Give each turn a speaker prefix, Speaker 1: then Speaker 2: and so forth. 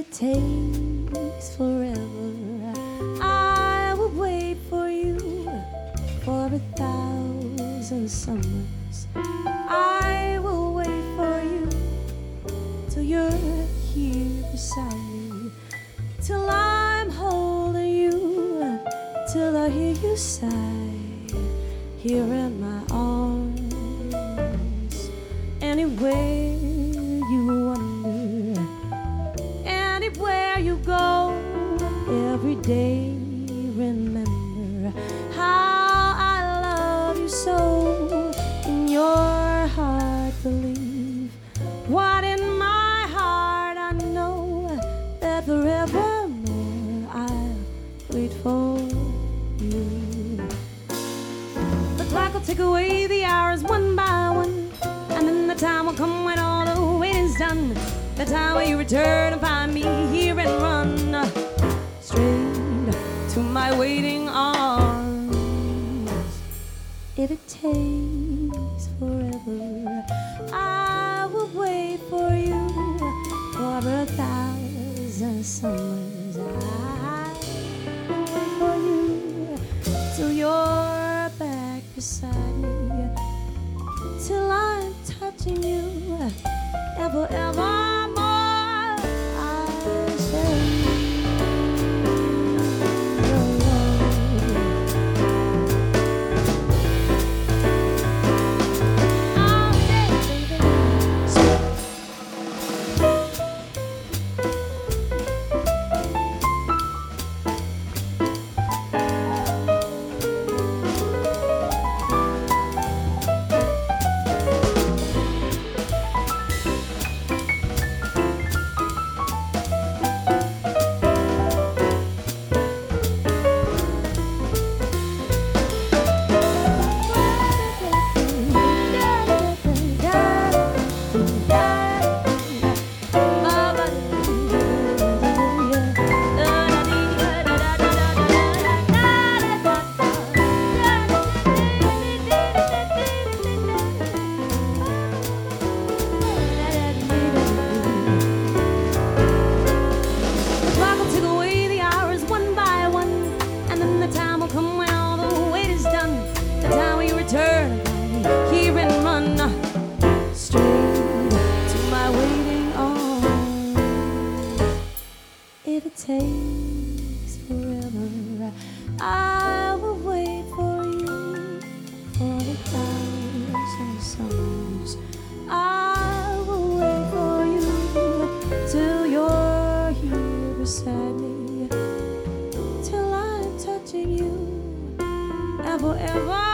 Speaker 1: it takes forever, I will wait for you for 1,000 summers. I will wait for you till you're here beside me, till I'm holding you, till I hear you sigh here in my arms. Anywhere you wander, anywhere you go, every day remember how I love you so. In your heart believe what in my heart I know, that forevermore I'll wait for you. The clock will tick away the hours one by one, and then the time will come when all the waiting's done. The time when you return and find me here and run straight to my waiting arms. If it takes forever, I will wait for you for 1,000 summers. I will wait for you till you're back beside me, till I'm touching you, and forevermore I shall takes forever, I will wait for you for 1,000 summers. I will wait for you till you're here beside me, till I'm touching you, and forever